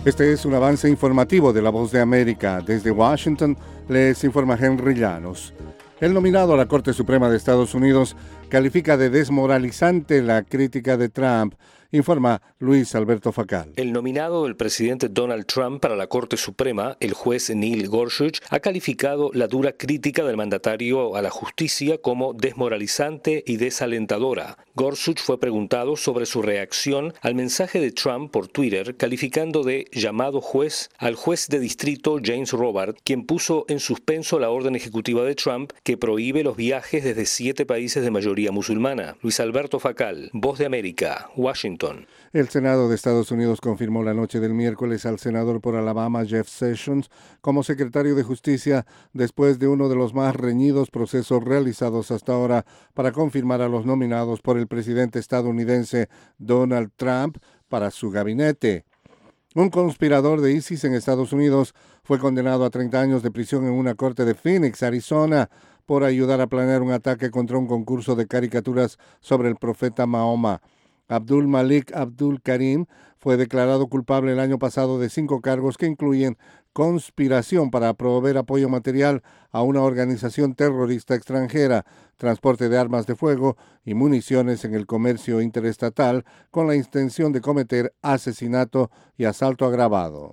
Este es un avance informativo de La Voz de América. Desde Washington les informa Henry Llanos. El nominado a la Corte Suprema de Estados Unidos califica de desmoralizante la crítica de Trump, informa Luis Alberto Facal. El nominado del presidente Donald Trump para la Corte Suprema, el juez Neil Gorsuch, ha calificado la dura crítica del mandatario a la justicia como desmoralizante y desalentadora. Gorsuch fue preguntado sobre su reacción al mensaje de Trump por Twitter, calificando de llamado juez al juez de distrito James Robart, quien puso en suspenso la orden ejecutiva de Trump que prohíbe los viajes desde 7 países de mayoría musulmana. Luis Alberto Facal, Voz de América, Washington. El Senado de Estados Unidos confirmó la noche del miércoles al senador por Alabama, Jeff Sessions, como secretario de Justicia después de uno de los más reñidos procesos realizados hasta ahora para confirmar a los nominados por el presidente estadounidense Donald Trump para su gabinete. Un conspirador de ISIS en Estados Unidos fue condenado a 30 años de prisión en una corte de Phoenix, Arizona, por ayudar a planear un ataque contra un concurso de caricaturas sobre el profeta Mahoma. Abdul Malik Abdul Karim fue declarado culpable el año pasado de 5 cargos que incluyen conspiración para proveer apoyo material a una organización terrorista extranjera, transporte de armas de fuego y municiones en el comercio interestatal con la intención de cometer asesinato y asalto agravado.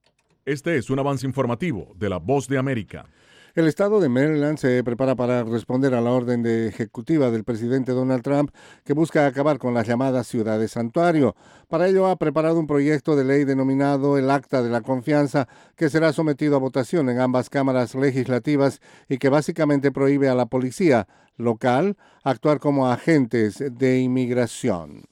Este es un avance informativo de La Voz de América. El estado de Maryland se prepara para responder a la orden ejecutiva del presidente Donald Trump que busca acabar con las llamadas ciudades santuario. Para ello ha preparado un proyecto de ley denominado el Acta de la Confianza que será sometido a votación en ambas cámaras legislativas y que básicamente prohíbe a la policía local actuar como agentes de inmigración.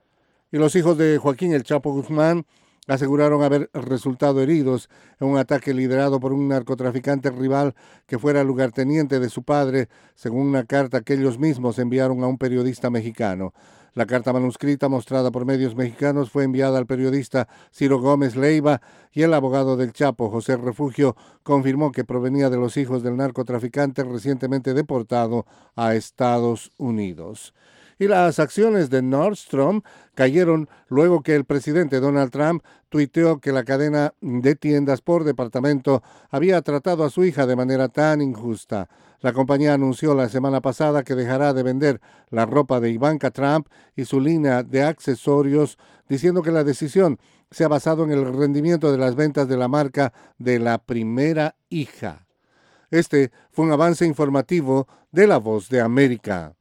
Y los hijos de Joaquín El Chapo Guzmán aseguraron haber resultado heridos en un ataque liderado por un narcotraficante rival que fuera lugarteniente de su padre, según una carta que ellos mismos enviaron a un periodista mexicano. La carta manuscrita mostrada por medios mexicanos fue enviada al periodista Ciro Gómez Leiva y el abogado del Chapo, José Refugio, confirmó que provenía de los hijos del narcotraficante recientemente deportado a Estados Unidos. Y las acciones de Nordstrom cayeron luego que el presidente Donald Trump tuiteó que la cadena de tiendas por departamento había tratado a su hija de manera tan injusta. La compañía anunció la semana pasada que dejará de vender la ropa de Ivanka Trump y su línea de accesorios, diciendo que la decisión se ha basado en el rendimiento de las ventas de la marca de la primera hija. Este fue un avance informativo de La Voz de América.